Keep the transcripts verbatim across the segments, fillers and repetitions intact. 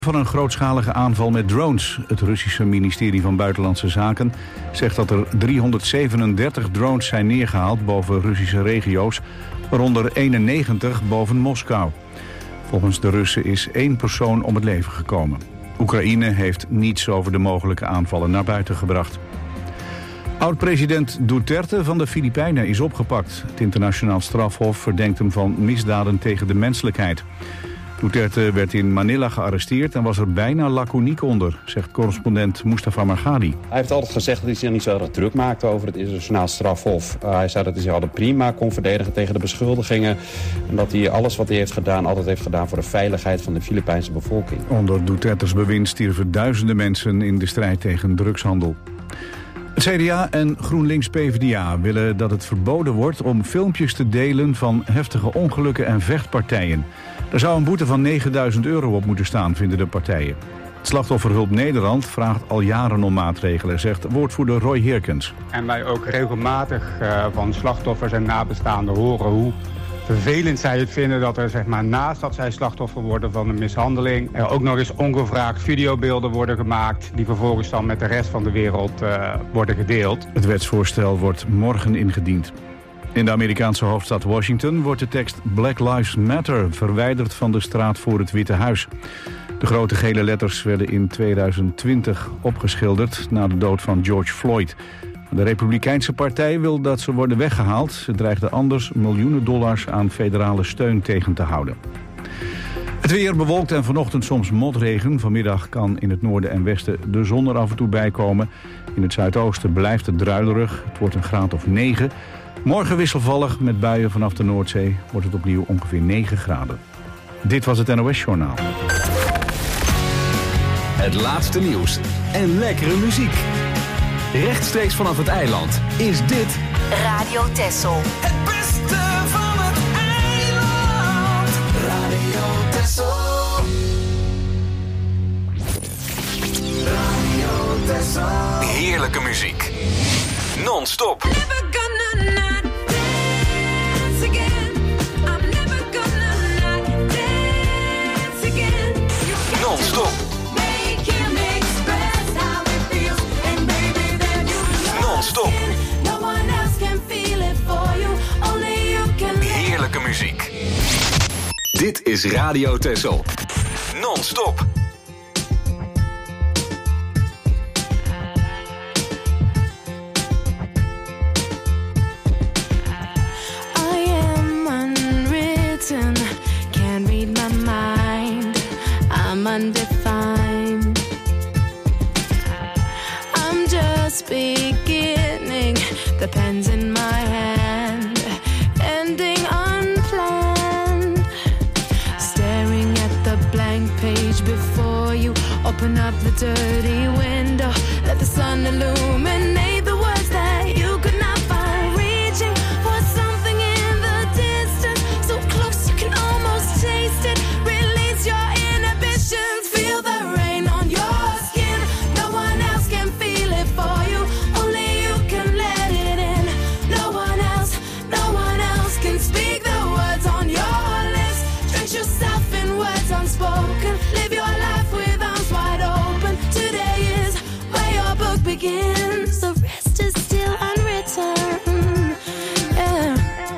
Van een grootschalige aanval met drones. Het Russische ministerie van Buitenlandse Zaken zegt dat er driehonderdzevenendertig drones zijn neergehaald boven Russische regio's, waaronder eenennegentig boven Moskou. Volgens de Russen is één persoon om het leven gekomen. Oekraïne heeft niets over de mogelijke aanvallen naar buiten gebracht. Oud-president Duterte van de Filipijnen is opgepakt. Het internationaal strafhof verdenkt hem van misdaden tegen de menselijkheid. Duterte werd in Manila gearresteerd en was er bijna laconiek onder, zegt correspondent Mustafa Margadi. Hij heeft altijd gezegd dat hij zich niet zo erg druk maakte over het internationaal strafhof. Uh, hij zei dat hij zich altijd prima kon verdedigen tegen de beschuldigingen. En dat hij alles wat hij heeft gedaan altijd heeft gedaan voor de veiligheid van de Filipijnse bevolking. Onder Dutertes bewind stierven duizenden mensen in de strijd tegen drugshandel. Het C D A en GroenLinks P v d A willen dat het verboden wordt om filmpjes te delen van heftige ongelukken en vechtpartijen. Er zou een boete van negenduizend euro op moeten staan, vinden de partijen. Het Slachtofferhulp Nederland vraagt al jaren om maatregelen, zegt woordvoerder Roy Heerkens. En wij ook regelmatig uh, van slachtoffers en nabestaanden horen hoe vervelend zij het vinden dat er, zeg maar, naast dat zij slachtoffer worden van een mishandeling, er ook nog eens ongevraagd videobeelden worden gemaakt die vervolgens dan met de rest van de wereld uh, worden gedeeld. Het wetsvoorstel wordt morgen ingediend. In de Amerikaanse hoofdstad Washington wordt de tekst Black Lives Matter verwijderd van de straat voor het Witte Huis. De grote gele letters werden in tweeduizend twintig opgeschilderd na de dood van George Floyd. De Republikeinse partij wil dat ze worden weggehaald. Ze dreigde anders miljoenen dollars aan federale steun tegen te houden. Het weer bewolkt en vanochtend soms motregen. Vanmiddag kan in het noorden en westen de zon er af en toe bij komen. In het zuidoosten blijft het druilerig. Het wordt een graad of negen. Morgen wisselvallig met buien vanaf de Noordzee. Wordt het opnieuw ongeveer negen graden. Dit was het N O S-journaal. Het laatste nieuws en lekkere muziek. Rechtstreeks vanaf het eiland is dit Radio Texel. Het beste van het eiland. Radio Texel. Radio Texel. heerlijke muziek. Non-stop. Non-stop. Non-stop. Heerlijke muziek. Dit is Radio Texel. Non-stop. Undefined. I'm just beginning. The pen's in my hand, ending unplanned. Staring at the blank page before you. Open up the dirty window. Let the sun illuminate the words that you could not find. Reaching for something in the distance, so close you can almost taste it. Release your feel the rain on your skin. No one else can feel it for you. Only you can let it in. No one else, no one else can speak the words on your lips. Drench yourself in words unspoken. Live your life with arms wide open. Today is where your book begins. The rest is still unwritten. Yeah.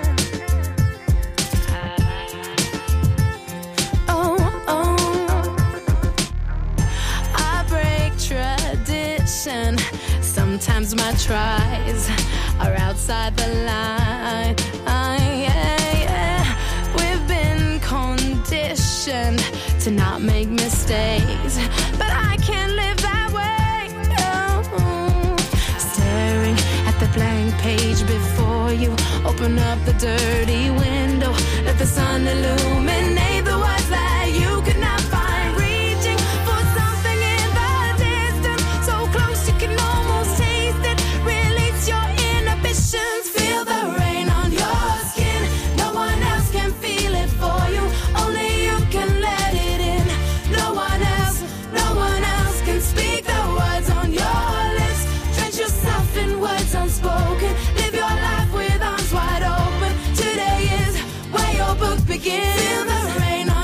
Sometimes my tries are outside the line. Uh, yeah, yeah. We've been conditioned to not make mistakes, but I can't live that way. No. Staring at the blank page before you. Open up the dirty window. Let the sun illuminate the words that you could not find. Feel the rain on your skin. No one else can feel it for you. Only you can let it in. No one else, no one else can speak the words on your lips. Drench yourself in words unspoken. Live your life with arms wide open. Today is where your book begins. Feel the rain on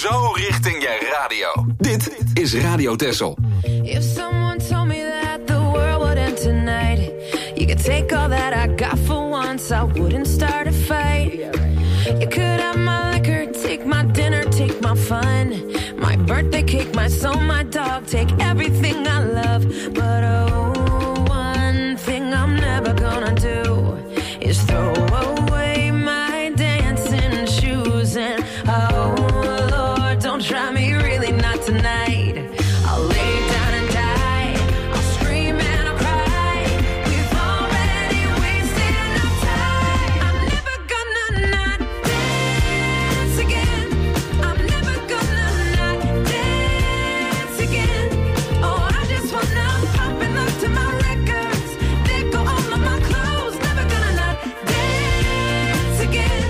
zo richting je radio. Dit is Radio Texel. If someone told me that the world would end tonight, you could take all that I got for once, I wouldn't start a fight. You could have my liquor, take my dinner, take my fun, my birthday cake, my soul, my dog, take everything I love. But oh, one thing I'm never gonna do is throw away my dancing shoes. And oh Lord, don't try me, really not tonight. I'll lay down and die, I'll scream and I'll cry. We've already wasted enough time. I'm never gonna not dance again. I'm never gonna not dance again. Oh, I just wanna pop and look to my records. They go all of my clothes. Never gonna not dance again.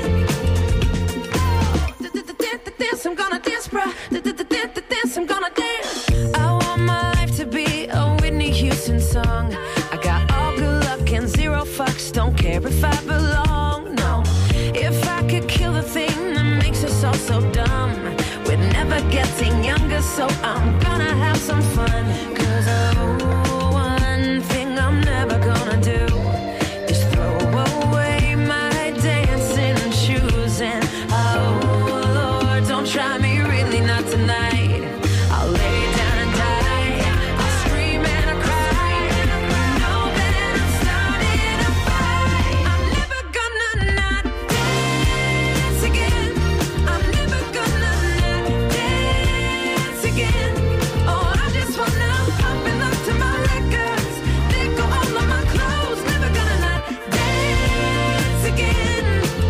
Dance, I'm gonna dance, bruh. Dance, I'm gonna dance. I want my life to be a Whitney Houston song. I got all good luck and zero fucks. Don't care if I belong, no. If I could kill the thing that makes us all so dumb, we're never getting younger, so I'm gonna have some fun. Cause oh, one thing I'm never gonna do is throw away my dancing shoes. And oh Lord, don't try me, really not tonight. I'll lay down and die, I'll scream and I'll cry. Know that I'm starting a fight. I'm never gonna not dance again. I'm never gonna not dance again. Oh, I just wanna pop and look to my records. They go all of my clothes. Never gonna not dance again.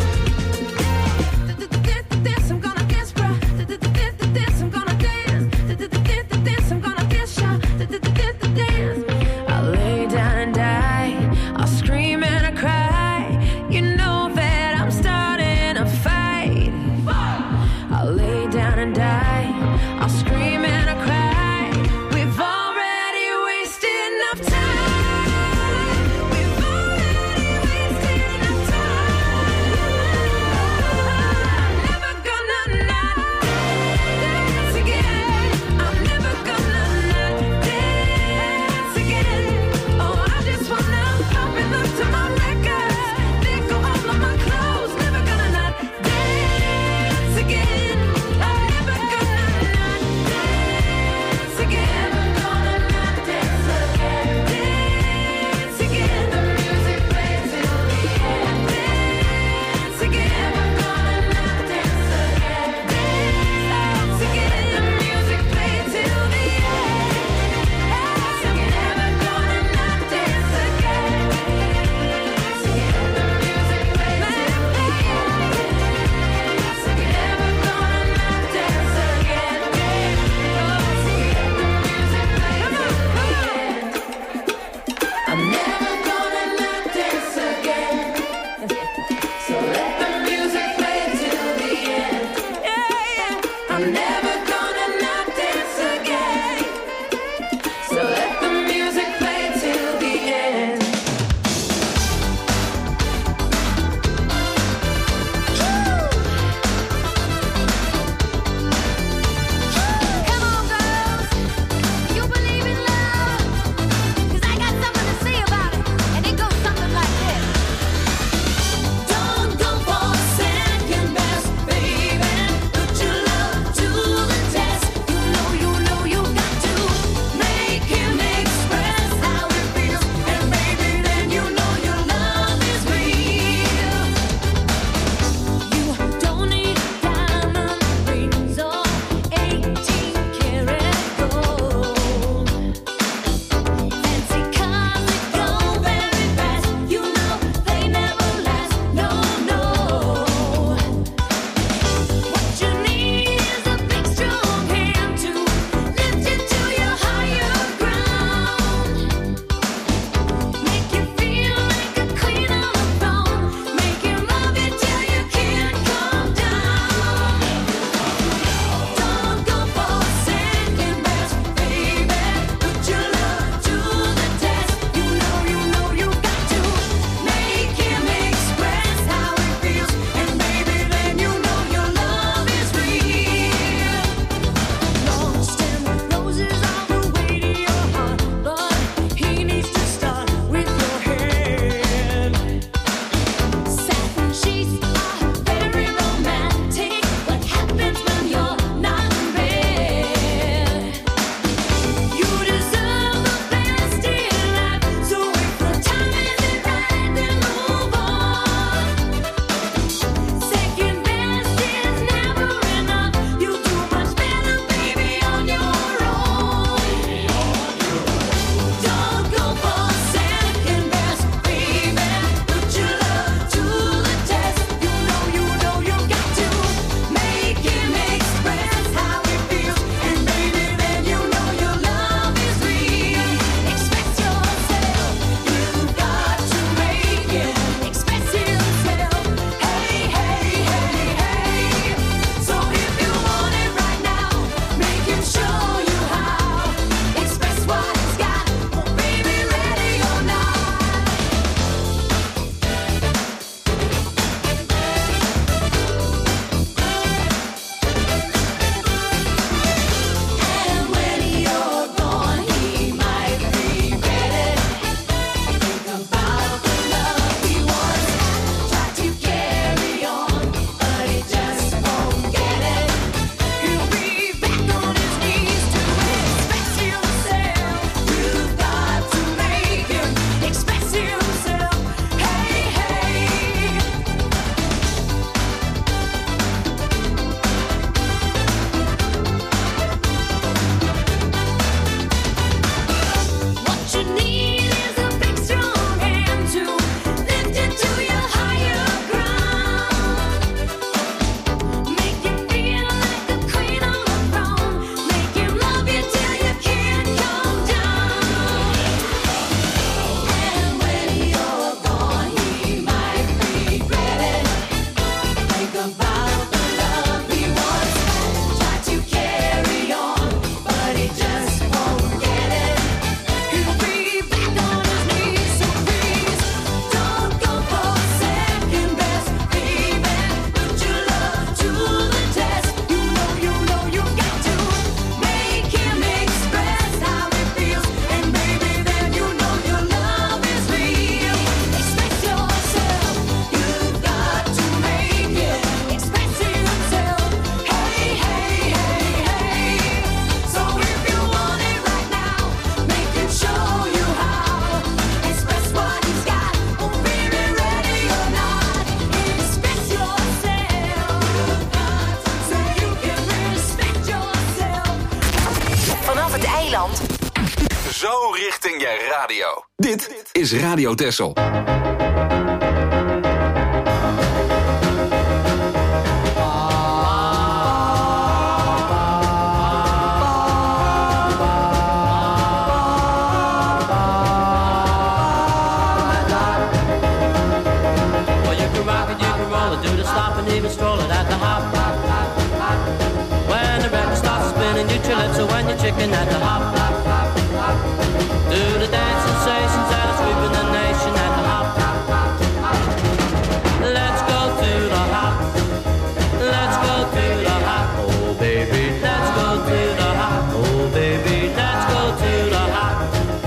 Dance, I'm gonna dance, bro. Dance, I'm gonna dance. Dance, I'm gonna dance, y'all. Dance. I'll lay down and die, I'll scream and I cry. You know that I'm starting a fight. I'll lay down and die, I'll scream and I cry. We've already wasted enough time. We've already wasted enough time. I'm never gonna not dance again. I'm never gonna not dance again. Oh, I just wanna pop and look to my records. They go all of my clothes. Never gonna not dance again. I'm never gonna not dance again. Never gonna not dance again. Dance again. The music plays till the end. Dance again. Never gonna not dance again. Dance again. The music plays till the end. Dance again. Never gonna not dance again. Dance again. The music plays till the end. Dance again. Never gonna not dance again. Dance again. The music plays till the end. I'm never gonna not dance again. So let the music play till the end. I'm never gonna not dance again. So let the music play till the end. Come on, girls. You believe in love? 'Cause I got something to say about it. radio. Dit is Radio Texel. So when you're chicken at the hop, do the dance sensations that are sweeping the nation at the hop. Let's go to the hop. Let's go to the hop. Oh baby, let's go to the hop. Oh baby, let's go to the hop.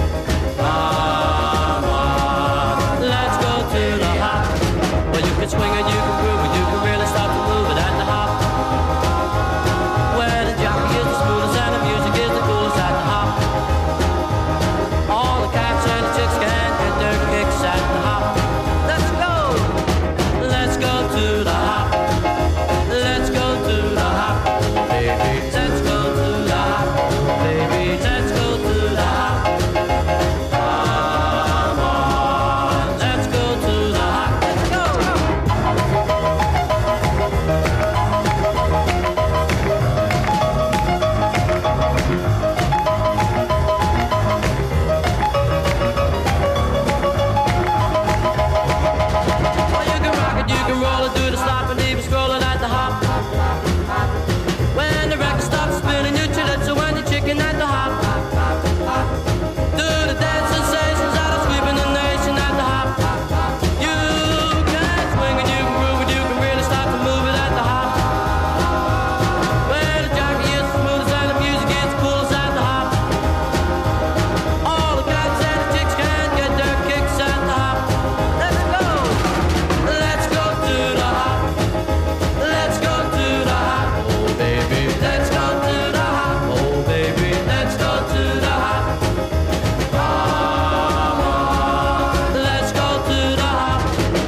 Come on, let's go to the hop. Well, you can swing it, you can groove it, you can really start to move it at the hop. Where the jockey is the smoothest and the music is the coolest at the hop. All the cats and the chicks can get their kicks at the hop. Let's go, let's go to the hop. Let's go to the hop, baby. Let's go to the hop, baby. Let's go to the hop. Come on, let's go to the hop. Let's go. Well, you can rock it, you can roll it, do the slop and even scroll it at the hop. When the record stops spinning, you chill it, so when you're chicken at the hop. Do the dance sensations that are sweeping the nation at the hop. You can swing it, you can groove it, you can really start to move it at the hop. When the jockey is the smoothest and the music is the coolest at the hop. All the cats and the chicks can get their kicks at the hop. Let's go, let's go to the hop. Let's go to the hop, oh baby. Let's go to the hop, oh baby. Let's go to the hop. Come on, let's go to the hop.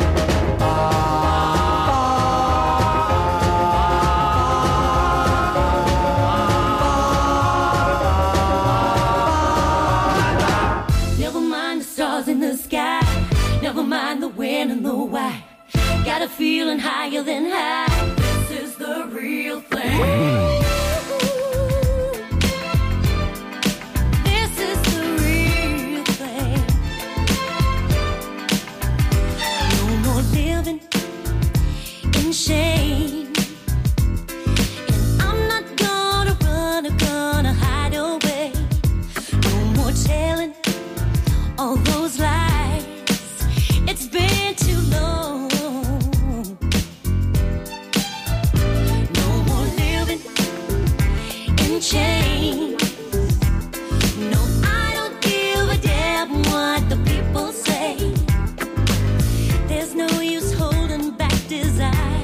Never mind the stars in the sky. Never mind the when and the why. Got a feeling higher than high. This is the real thing. This is the real thing. No more living in shame. And I'm not gonna run or gonna hide away. No more telling all those lies. It's been too long. No more living in chains. No, I don't give a damn what the people say. There's no use holding back desire.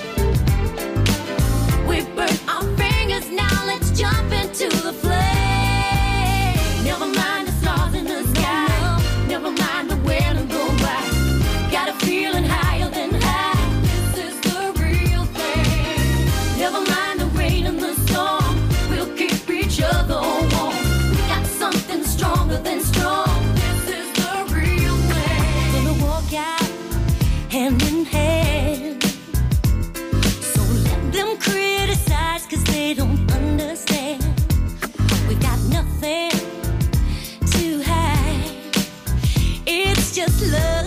We burnt our fingers, now let's jump into the flame. Never mind the stars in the sky. Never mind the when and the why. Got a feeling higher than high. This is the real thing. Never mind the rain and the storm. We'll keep each other warm. We got something stronger than strong. This is the real thing. Gonna walk out hand in hand. So let them criticize, cause they don't understand. We got nothing to hide. It's just love.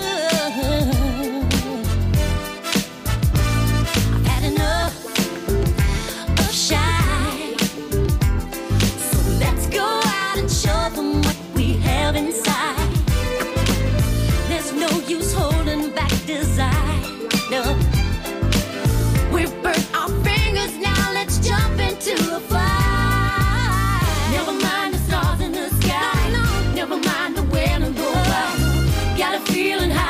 I've had enough of shy. So let's go out and show them what we have inside. There's no use holding back desire. No. We've burnt our fingers, now let's jump into the fire. Never mind the stars in the sky. Never mind the when and the why. Got a feeling high.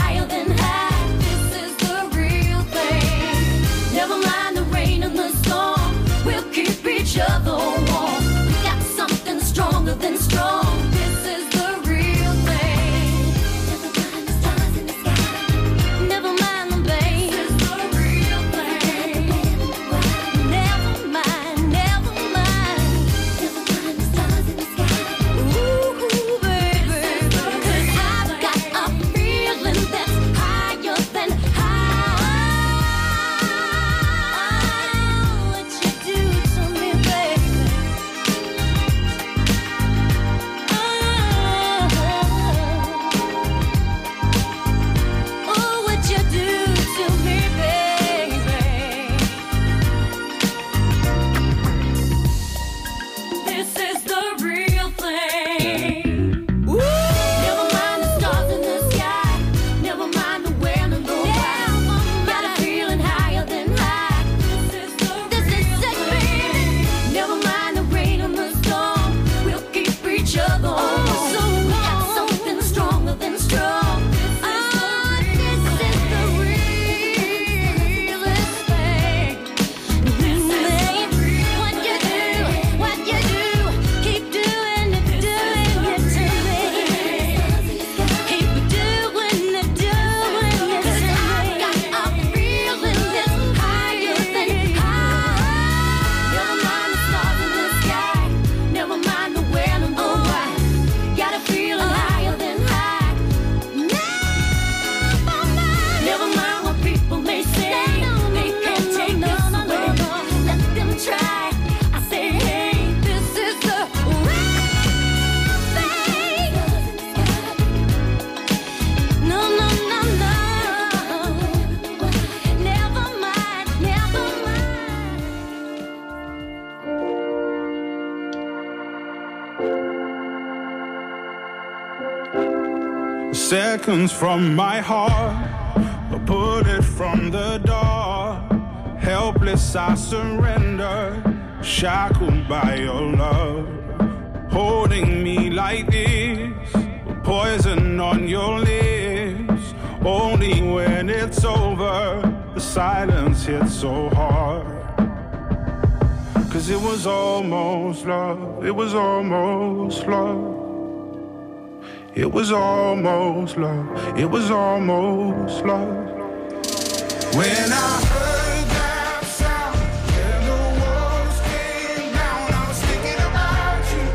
Seconds from my heart, a bullet from the door. Helpless I surrender, shackled by your love. Holding me like this, poison on your lips. Only when it's over, the silence hits so hard. Cause it was almost love, it was almost love. It was almost love, it was almost love. When I heard that sound, and the walls came down, I was thinking about you,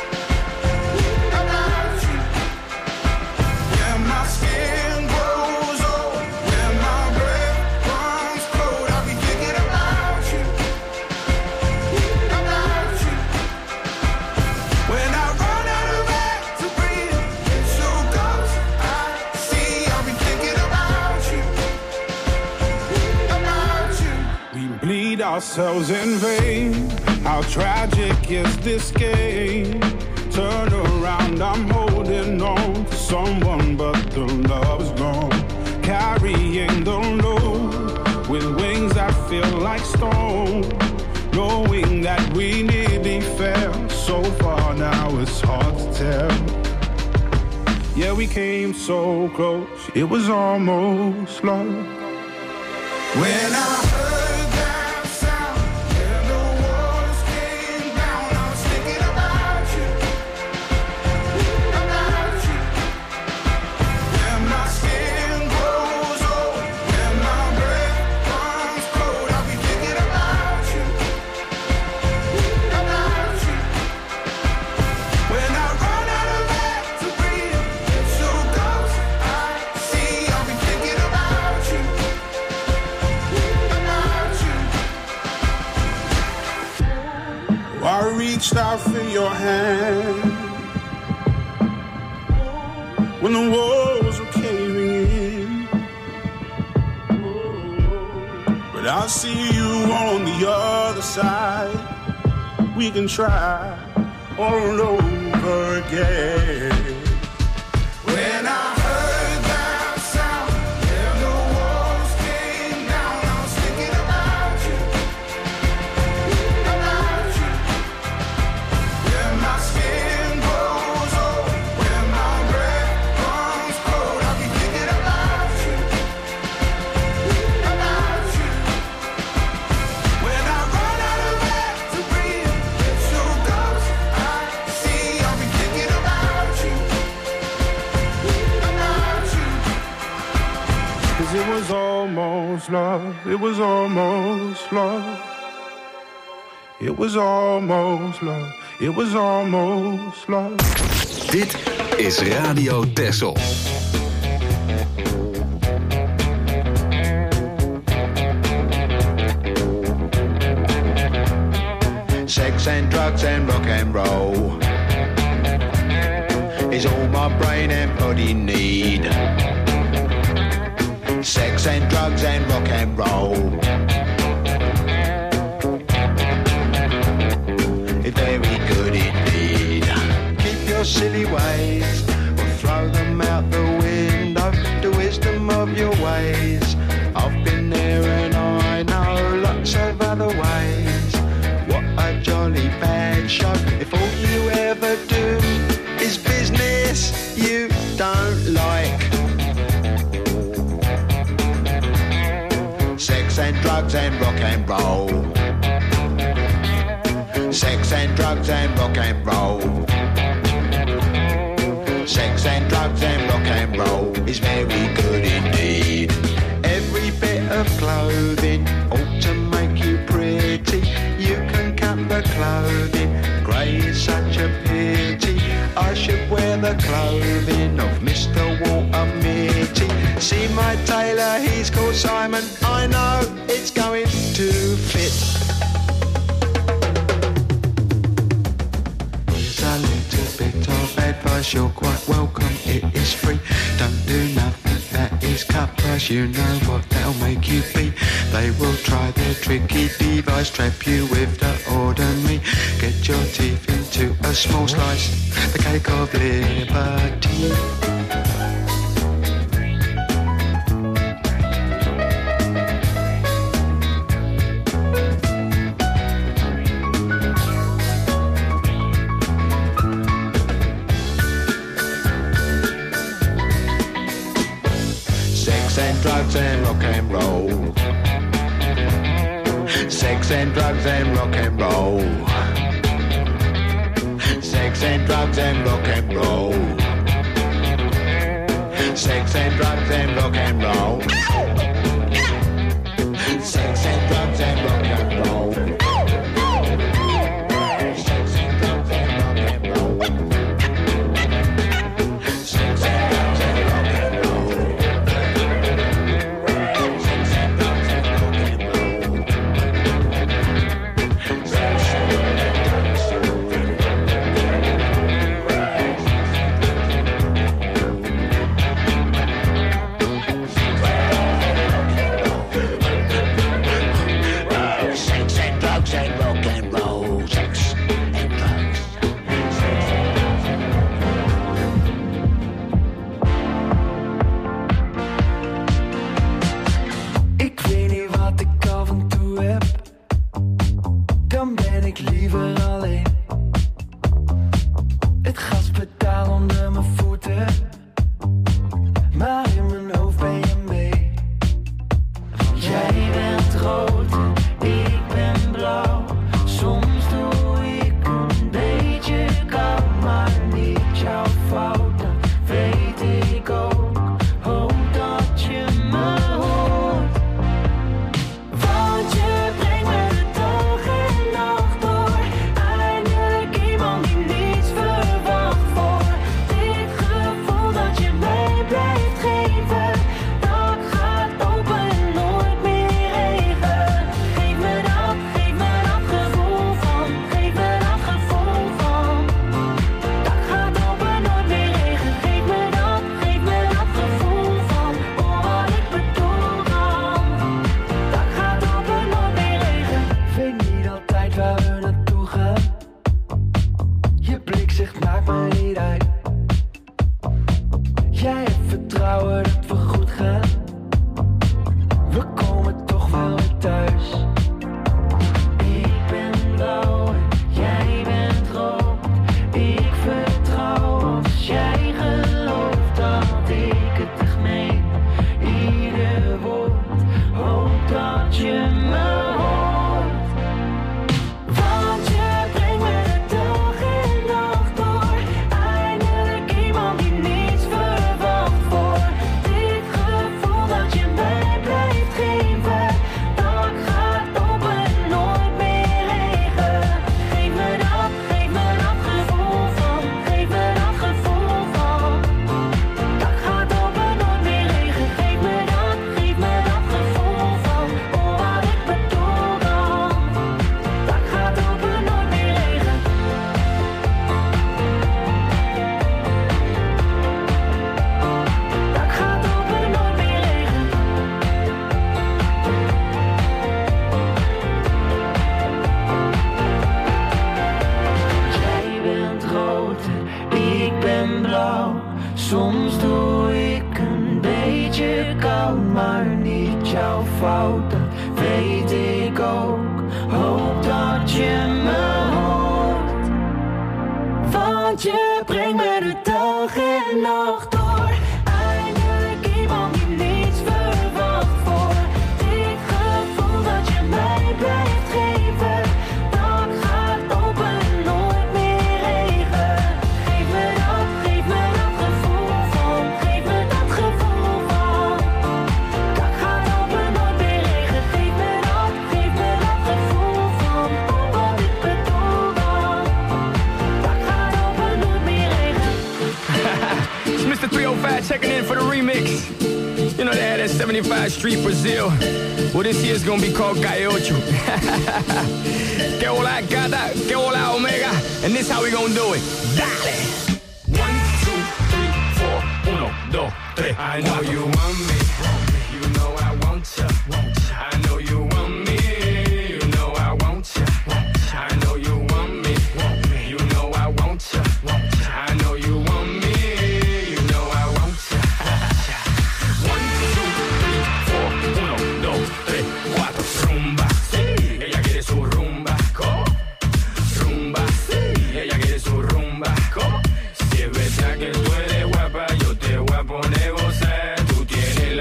about you. Yeah, my skin grows old, and my breath runs cold. I'll be thinking about you, about you. When I run out of air to breathe, it's your ghost I see. I'll be thinking about you, about you. We bleed ourselves in vain. How tragic is this game? Turn around, I'm holding on to someone, but the love's gone. Carrying the load with wings that feel like stone. Knowing that we nearly fell so far, now it's hard to tell. Yeah, we came so close, it was almost love. When I heard that sound, and the walls came down, I was thinking about you, about you. When my skin grows old, when my breath runs cold, I'll be thinking about you, about you. When I run out of air to breathe, it's your ghost I see. I'll be thinking about you, about you. I reached out for your hand when the walls were caving in, but I see you on the other side. We can try all over again. When I heard that sound, and the walls came down, I was thinking about you, about you. When my skin grows old, when my breath runs cold, I'll be thinking about you, about you. When I run out of air to breathe, it's your ghost I see. I'll be thinking about you, about you. Cause it was almost love, it was almost love. It was almost love, it was almost love. Dit is Radio Texel. Sex and drugs and rock and roll is all my brain and body need. Sex and drugs and rock and roll is very good indeed. Keep your silly ways or throw them out the window. The wisdom of your ways, I've been there and I know lots of other ways. What a jolly bad show if all you ever do is business you don't like. Sex and drugs and rock and roll. Sex and drugs and rock and roll. Sex and drugs and rock and roll is very good indeed. Every bit of clothing ought to make you pretty. You can cut the clothing, grey is such a pity. I should wear the clothing of Mister Walter Mitty. See my tailor, he's called Simon. I know it's going to fit. Here's a little bit of advice, you're quite welcome, it is free. Don't do nothing that is cut price, you know what they'll make you be. They will try their tricky device, trap you with the ordinary. Get your teeth into a small slice, the cake of liberty. Sex and drugs and rock and roll. Sex and drugs and rock and roll. Sex and drugs and rock and roll. Sex and drugs and rock and roll. Sex and drugs and rock and roll. Sex and drugs and rock and roll. Sex and drugs and rock and roll. Sex and drugs and rock and roll. Soms doe ik een beetje koud, maar niet jouw fout, dat weet ik ook. Hoop dat je me hoort, want je brengt me de dag en nacht door. Eindelijk iemand die niets verwacht voor dit gevoel dat je mij blijft geven. Dat gaat open, nooit meer regen. Geef me dat, geef me dat gevoel van, geef me dat gevoel van. Dat gaat open, nooit meer regen. Geef me dat, geef me dat gevoel van, oh wat ik bedoel dan. Dat gaat open, nooit meer regen. It's Mister three oh five checking in for the remix. You know they had that seventy-five Street Brazil. Well, this year's gonna be called Gaiocho. Que hola gata, que hola omega. And this how we gonna do it. Dale! One, two, three, four. Uno, dos, tres. I know you want me. You know I want ya. I know you want me. You know I want ya. I know you want me. You know I want ya. I know you want me. You know I want ya. One, two, three, four. Uno, dos, tres, cuatro. Rumba, sí. Ella quiere su rumba. ¿Cómo? Rumba, sí. Ella quiere su rumba. ¿Cómo? Si es verdad que tú eres guapa, yo te voy a poner gozar. Tú tienes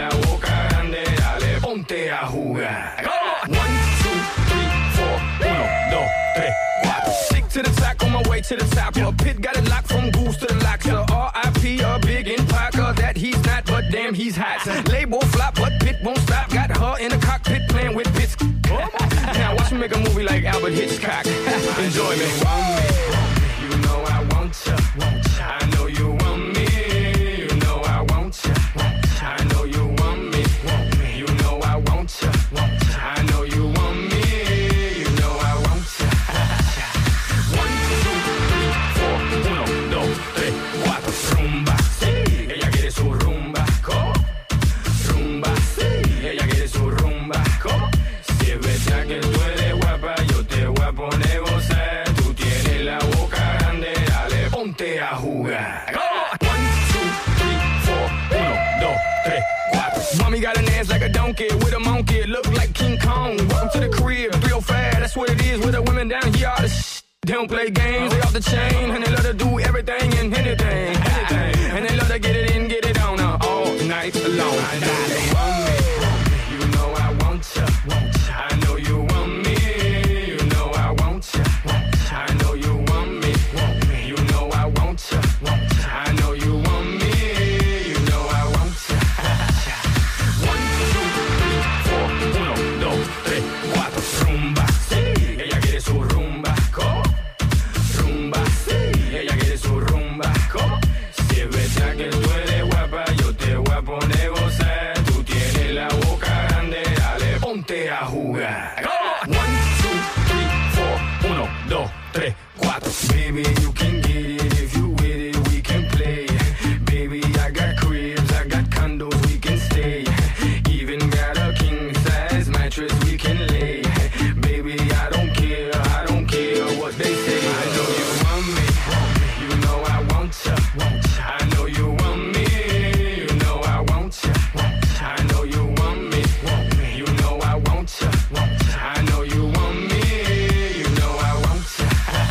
damn, he's hot. Label flop, but Pit won't stop. Got her in the cockpit playing with bits. Now watch me make a movie like Albert Hitchcock. Enjoy me. You know I want ya. I know you want me. You know I want ya. I know you want me. You know I want ya. I know you want me. You know I want ya. One, two, three, four. Uno, dos, tres, cuatro. Rumba, sí. Ella quiere su rumba. ¿Cómo? Rumba, sí. Ella quiere su rumba. ¿Cómo? Si es verdad que tú eres guapa, yo te voy a poner gozar. Tú tienes la boca grande, dale, ponte a jugar. One, two, three, four. Uno, dos, tres, cuatro. Mommy got an ass like a donkey with a monkey. Look like King Kong. Welcome to the crib, three oh five. That's what it is with the women down here. All the sh- They don't play games, they off the chain. And they love to do everything and anything. anything. And they love to get it in, get it on uh, all night long. I know you want me. You know I want ya. I know you want me. You know I want ya. I know you want me. You know I want ya. I know you want me. You know I want ya. One, two, three, four. Uno, dos, tres, cuatro. Rumba, sí. Ella quiere su rumba. ¿Cómo? Rumba, sí. Ella quiere su rumba. ¿Cómo? Si es verdad que tú eres guapa, yo te voy a poner gozar. Tú tienes la boca grande, dale, ponte a jugar. One, two, three, four. Uno, dos, tres, cuatro. Baby, you can get it if you with it, we can play. Baby, I got cribs, I got condos, we can stay. Even got a king size mattress we can lay. Baby, I don't care, I don't care what they say. I know you want me, you know I want ya. I know you want me, you know I want ya. I know you want me, you know I want ya. I know you want me, you know I want ya.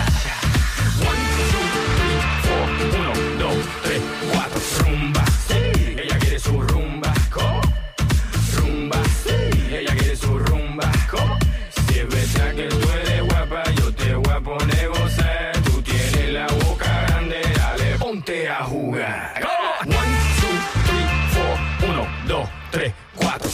One, two, three, four. Uno, dos, tres, cuatro. Rumba, sí. Ella quiere su rumba. ¿Cómo? Rumba, sí. Ella quiere su rumba. ¿Cómo? Si es verdad que tú eres guapa, yo te voy a poner gozar. Tú tienes la boca grande, dale, ponte a jugar. One, two, three, four. Uno, dos, tres, cuatro.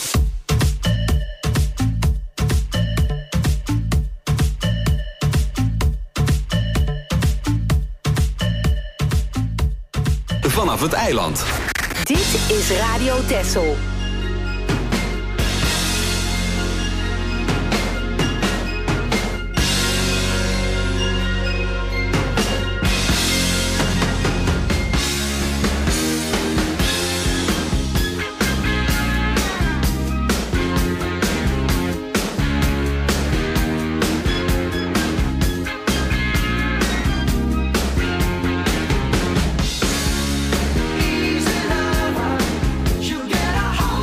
Vanaf het eiland. Dit is Radio Texel. Easy lover, you get a hold.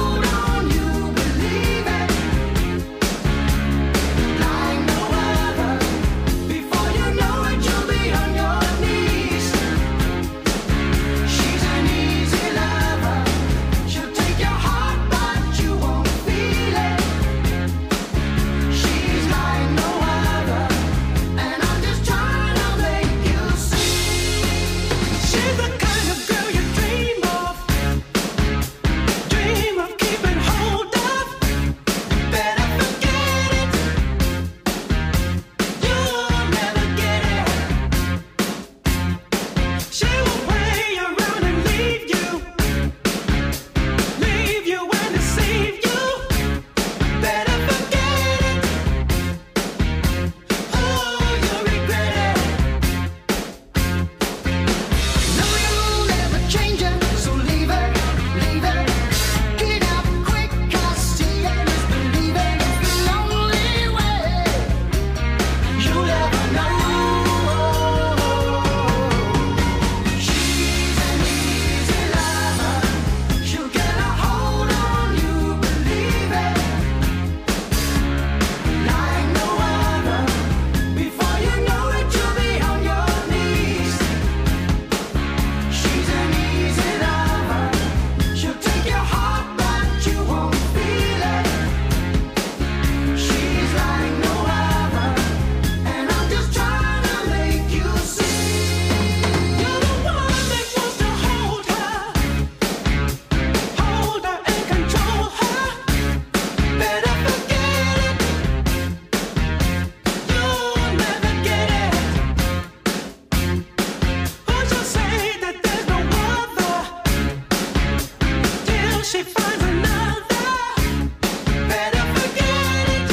she finds another, better forget it.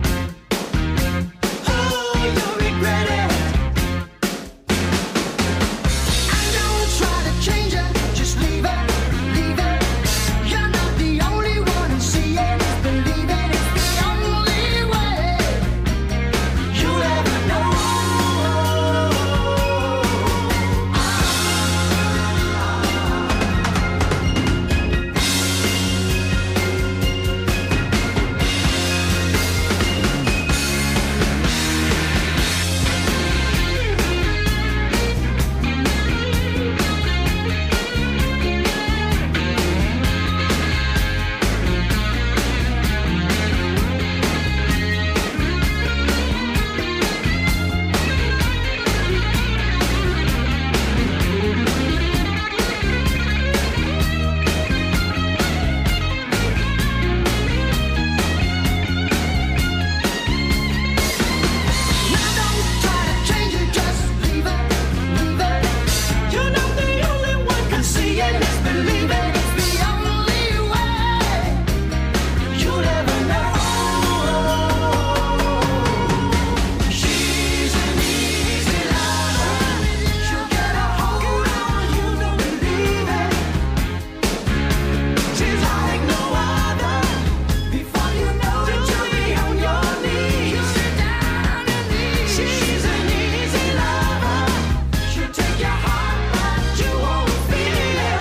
Oh, you'll regret it. And don't try to change her, just leave her, leave her. You're not the only one who see it, is believe it. It's the only way you'll ever know. Now don't try to change her, just leave her, leave her. You're not the only one can see it, let's believe it. It's the only way you'll ever know. She's an easy lover. She'll get a hold on you, don't believe it. She's like no other. Before you know it, you'll be on your knees. She's an easy lover. She'll take your heart, but you won't feel it.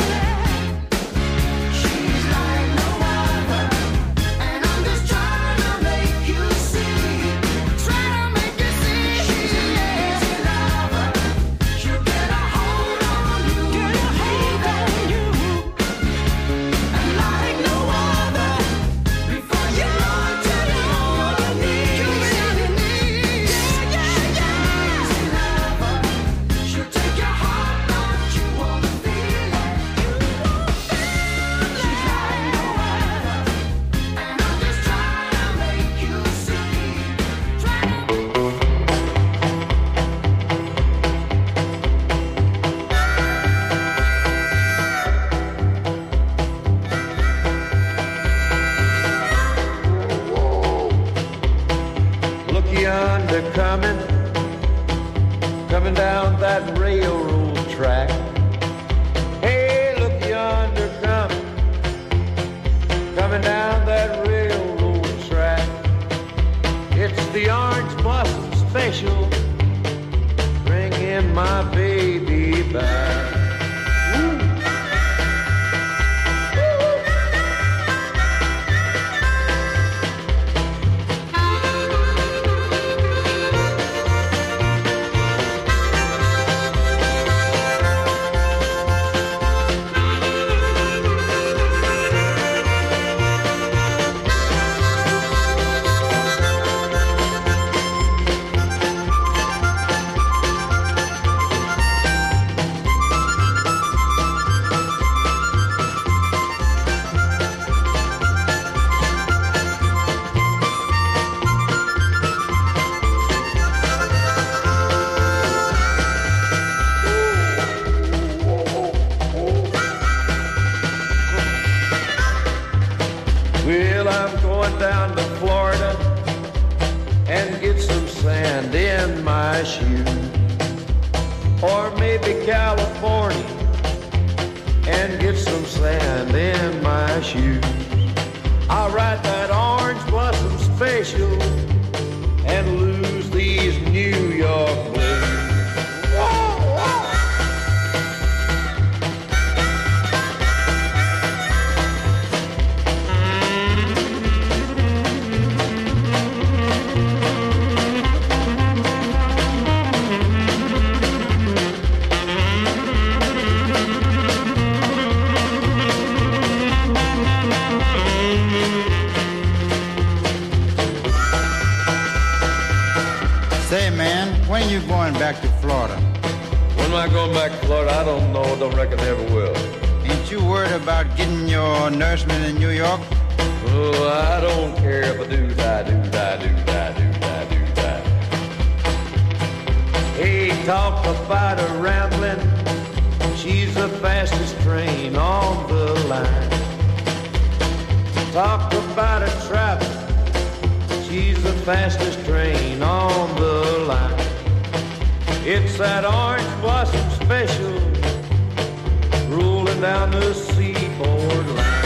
She's like no other. And I'm just trying to make you see. Trying to make you see. She's an easy lover. She'll get a hold on you, get a hold on you. And like no other. Before you know it, you'll be on your knees. You'll be on your knees. Yeah, yeah, yeah. Easy lover. She'll take your heart, but you won't feel it. You won't feel it. She's like no other. And I'm just trying to make you see. Trying to Look yonder coming, coming down that railroad track. Hey, look yonder coming, coming down that railroad track. It's the Orange Blossom Special, bringing my baby back. Well, I'm going down to Florida and get some sand in my shoe. Or maybe California and get some sand in my shoes. I'll ride that Orange Blossom Special and lose these New York blues. Say, man, when are you going back to Florida? When am I going back to Florida? I don't know. Don't reckon I ever will. Ain't you worried about getting your nourishment in New York? Oh, I don't care if I do die, do die, do die, do die, do die. Hey, talk about a rambling. She's the fastest train on the line. Talk about a traffic. She's the fastest train on the line. It's that orange blossom special rolling down the seaboard line.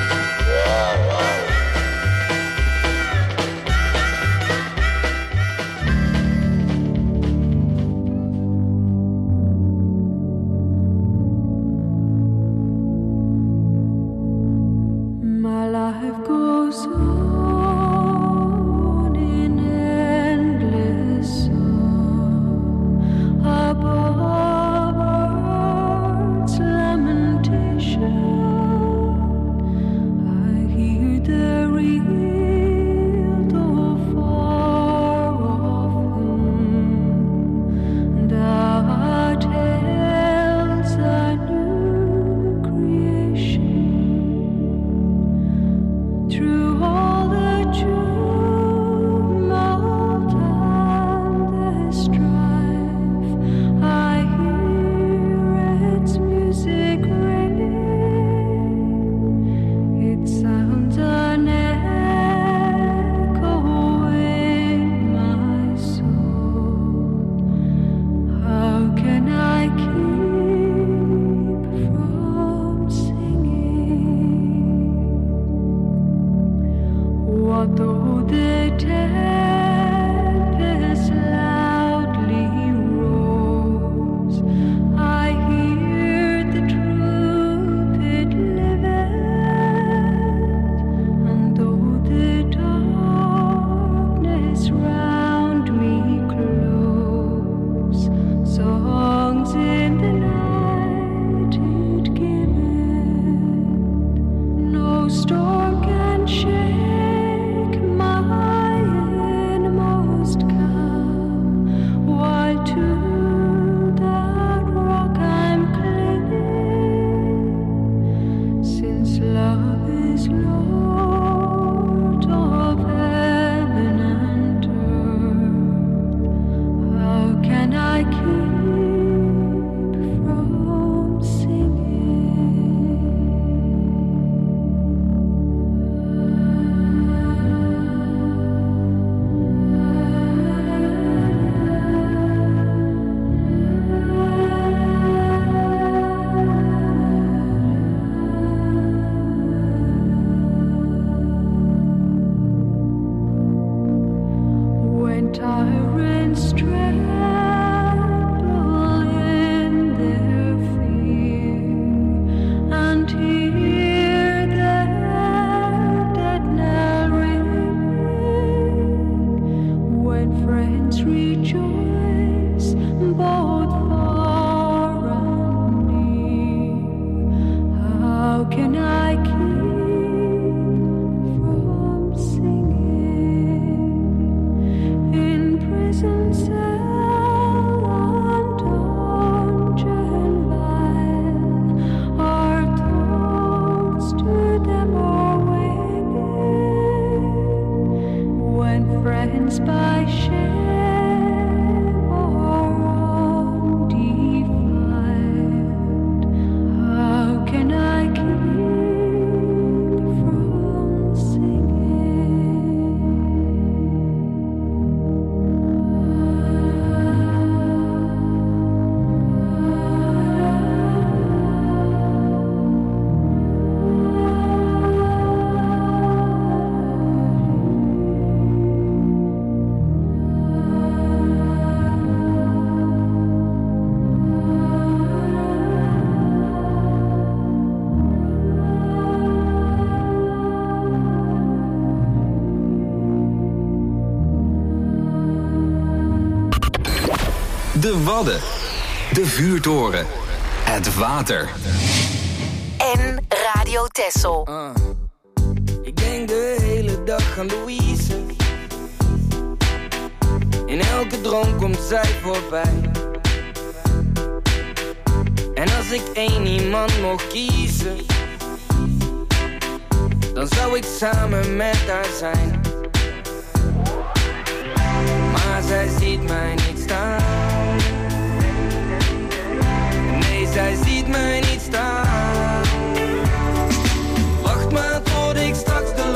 My life goes on in endless song above earth's lamentation. I hear the real though far off hymn that tells a new creation. Through all the tumult and the strife, I hear its music ringing. It sounds an echo in my soul. How can I keep from singing? What though the tempest loudly roars? I hear the truth it liveth, and though the darkness round me close, songs in the night it giveth. No storm can shake my inmost calm, while to that rock I'm clinging. Since love is Lord of heaven and earth, how can I keep from When tyrants tremble in their fear and hear their dead knell ringing, when friends rejoice both far and near, how can I keep from singing? In prison cell and dungeon vile, our thoughts to them are winging. When friends by shame are undefiled, how can I keep from singing? De Wadden. De Vuurtoren. Het water. En Radio Texel. Uh, ik denk de hele dag aan Louise. In elke droom komt zij voorbij. En als ik één iemand mocht kiezen, dan zou ik samen met haar zijn. Maar zij ziet mij niet staan. Nee, zij ziet mij niet staan. Wacht maar tot ik straks de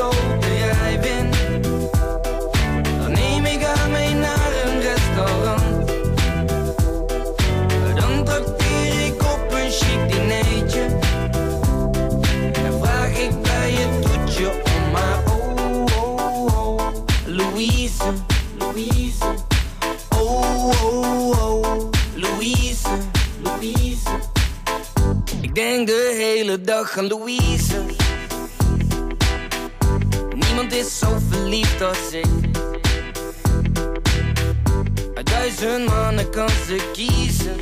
dag aan Louise. Niemand is zo verliefd als ik. Uit duizend mannen kan ze kiezen.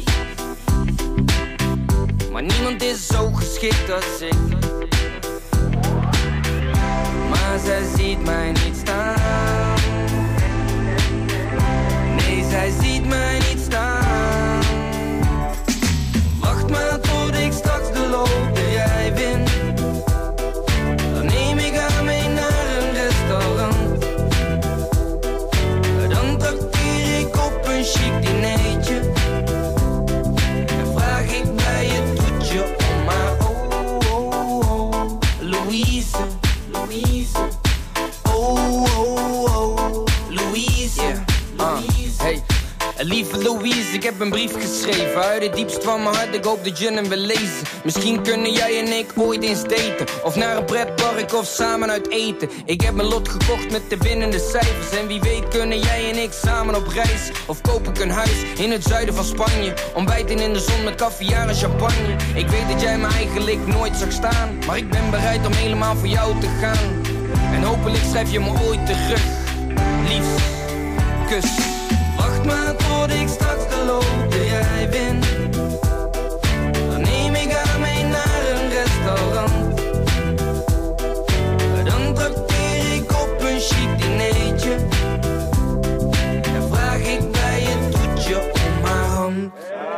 Maar niemand is zo geschikt als ik. Maar zij ziet mij niet staan. Nee, zij ziet mij niet staan. Wacht maar tot ik straks de loterij jij wint. Dan neem ik haar mee naar een restaurant. Dan trakteer ik op een chic dinertje. En vraag ik bij het toetje om maar oh, oh, oh, Louise, Louise. Oh, oh, oh, Louise, yeah. uh, hey. Lieve Louise, ik heb een brief geschreven uit het diepst van mijn hart, ik hoop dat je hem wil lezen. Misschien kunnen jij en ik ooit eens daten, of naar een pretpark of samen uit eten. Ik heb mijn lot gekocht met de winnende cijfers. En wie weet kunnen jij en ik samen op reis. Of koop ik een huis in het zuiden van Spanje. Ontbijten in de zon met caviar en champagne. Ik weet dat jij me eigenlijk nooit zag staan, maar ik ben bereid om helemaal voor jou te gaan. En hopelijk schrijf je me ooit terug. Liefst, kus. Wacht maar tot ik straks de loterij win. Dan neem ik haar mee naar een restaurant. Dan trakteer ik op een chic dinertje. En vraag ik bij het toetje om haar hand.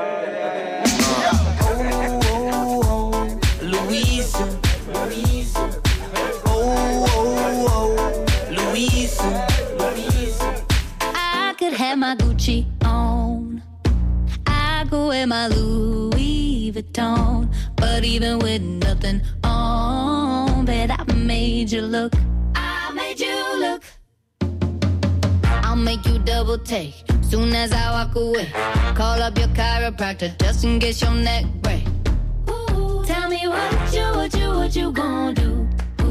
Oh, oh, oh, Louise, Louise. Oh, oh, oh, Louise, Louise. I could have my Gucci on, I go wear my Louis Vuitton, but even with nothing on, bet I made you look, I made you look. I'll make you double take, soon as I walk away. Call up your chiropractor just in case your neck break. Ooh, tell me what you, what you, what you gonna do.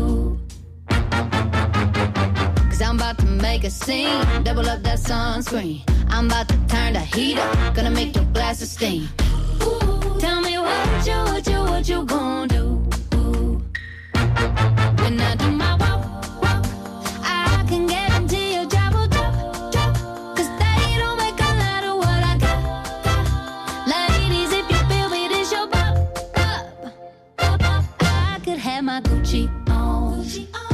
I'm about to make a scene, double up that sunscreen. I'm about to turn the heat up, gonna make your glasses steam. Ooh, tell me what you, what you, what you gonna do. Ooh. When I do my walk, walk, I can guarantee your job will drop, drop. Cause they don't make a lot of what I got, got. Ladies, if you feel me, this your bop, bop, bop, bop. I could have my Gucci on,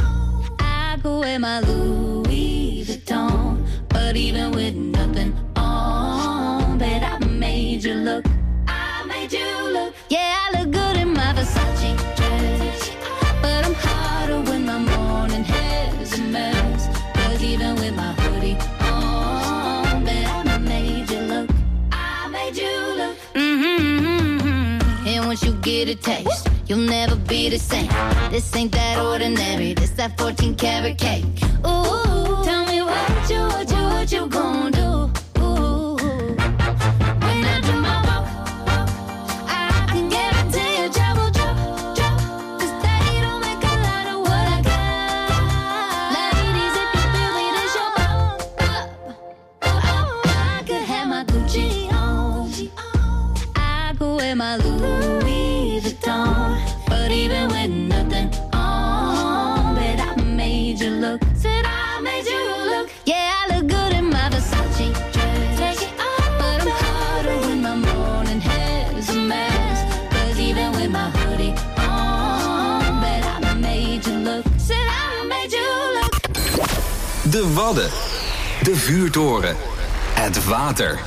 I go wear my Louis Vuitton, but even with nothing on, bet I made you look, I made you look. Yeah, I look good in my Versace dress, but I'm hotter when my morning hair's a mess. Cause even with my hoodie on, bet I made you look, I made you look. Mm-hmm. And once you get a taste, you'll never be the same. This ain't that ordinary, this that fourteen karat cake. Ooh, tell me what you, what you, what you gon' do. Ooh, when I do my walk, walk, I can guarantee your job will drop, drop. Cause they don't make a lot of what I got. Ladies, if you feel me, this your bop, bop. Oh, I could have my Gucci on, I go wear my Louis Vuitton, but even with nothing on, bet I made you look. Said I made you look. Yeah, I look good in my Versace dress. Take it off, but I'm hotter when my morning hair's a mess. Cause even with my hoodie on, bet I made you look. Said I made you look. De Wadden. De Vuurtoren. Het water.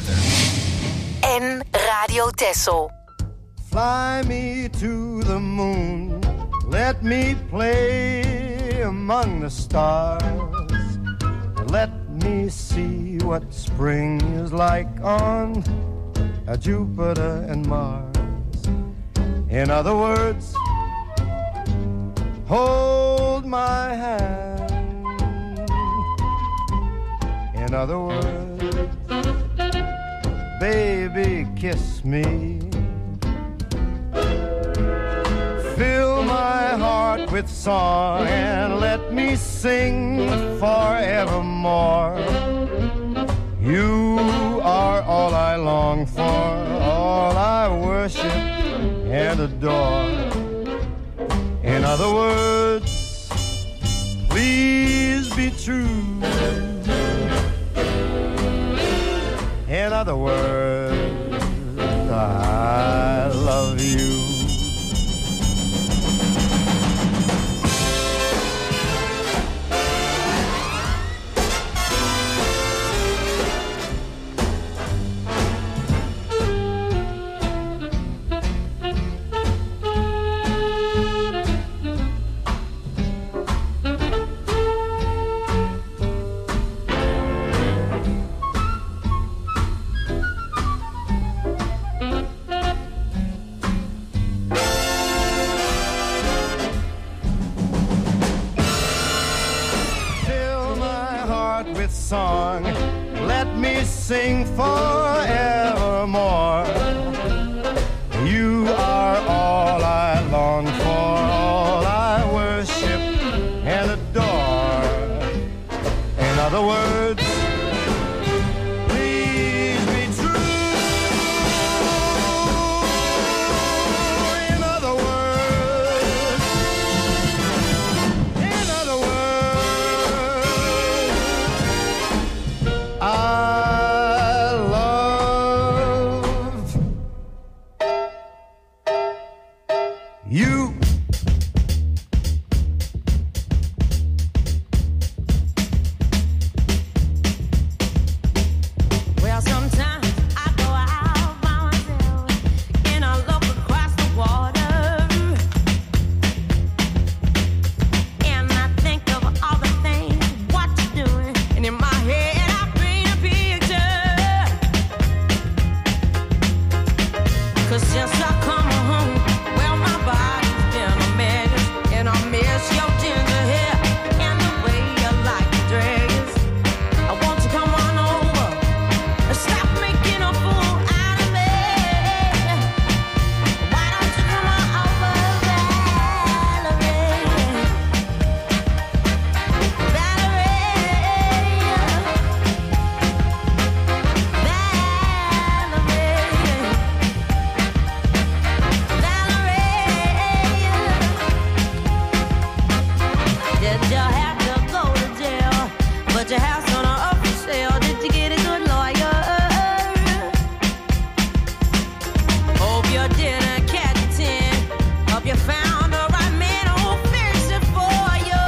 En Radio Texel. Fly me to the moon, let me play among the stars. Let me see what spring is like on uh, Jupiter and Mars. In other words, hold my hand. In other words, baby, kiss me. Fill my heart with song and let me sing forevermore. You are all I long for, all I worship and adore. other words, please be true. In other words, I love you. Song, let me sing forevermore. You are all I long for, all I worship and adore. In other words, please be true. In other words, in other words, I love you. Well, sometimes I go out by myself and I look across the water, and I think of all the things what you're doing, and in my head since I come home, well, my body's been a mess, and I miss your ginger hair and the way you like the dress. I want you to come on over and stop making a fool out of me. Why don't you come on over, Valerie? Your house on a up for sale. Did you get a good lawyer? Hope you didn't catch a tin. Hope you found the right man who'll fix it for you.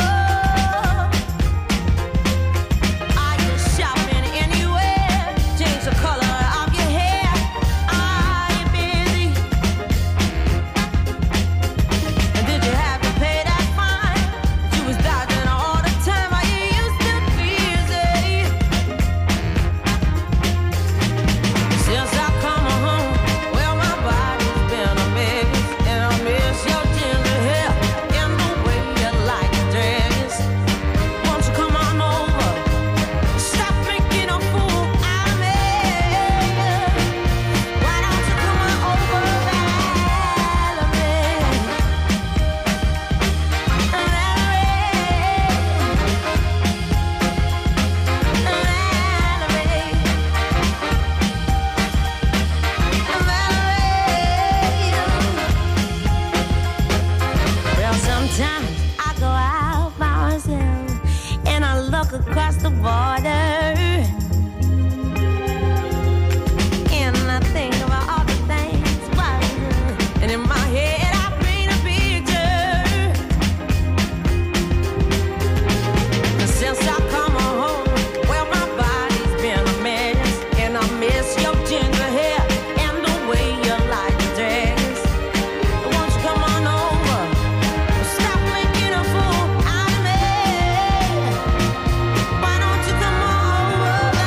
Are you shopping anywhere? Change the color of your hair. Are you busy? And did you have to pay that fine? You was dodging all the time. Are you used to be? Since I come home, well, my body's been a mess, and I miss your ginger hair and the way you like the dress. Won't you come on over? Stop making a fool out of me. Why don't you come on over, Valerie? Well, sometimes I go out by myself and I look across the border, and I think about all the things what I do. And in my head I paint a picture. Since I come home, well, my body's been a mess, and I miss your ginger hair and the way you like the dress. Won't you come on over? Stop making a fool out of me. Why don't you come on over?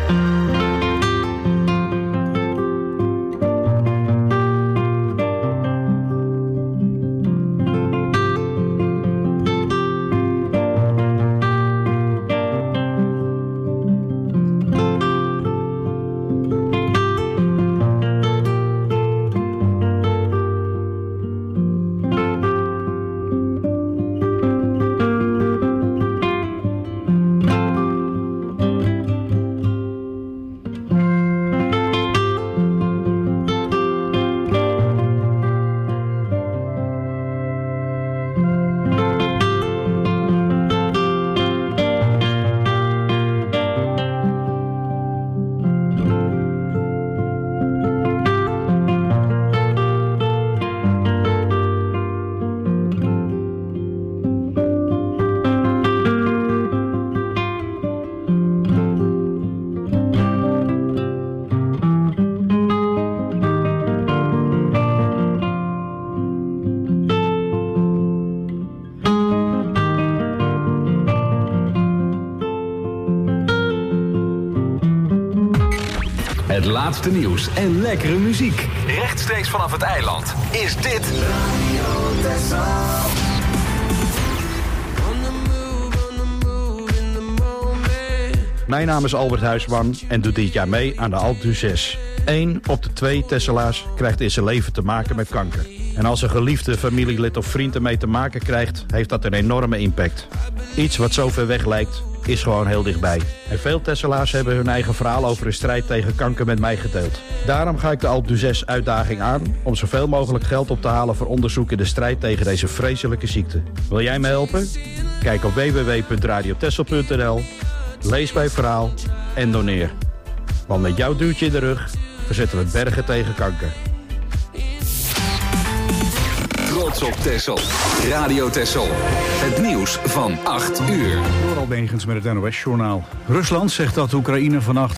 Het laatste nieuws en lekkere muziek. Rechtstreeks vanaf het eiland is dit Radio Texel. Mijn naam is Albert Huisman en doe dit jaar mee aan de Alpe d'Huez. Eén op de twee Tesselaars krijgt in zijn leven te maken met kanker. En als een geliefde familielid of vriend ermee te maken krijgt, heeft dat een enorme impact. Iets wat zo ver weg lijkt, is gewoon heel dichtbij. En veel Tesselaars hebben hun eigen verhaal over de strijd tegen kanker met mij gedeeld. Daarom ga ik de Alpe d'Huez uitdaging aan om zoveel mogelijk geld op te halen voor onderzoek in de strijd tegen deze vreselijke ziekte. Wil jij me helpen? Kijk op w w w punt radio tessel punt n l, lees mijn verhaal en doneer. Want met jouw duwtje in de rug verzetten we bergen tegen kanker. Trots op Texel. Radio Texel. Het nieuws van acht uur. Door Albegens met het N O S-journaal. Rusland zegt dat Oekraïne vannacht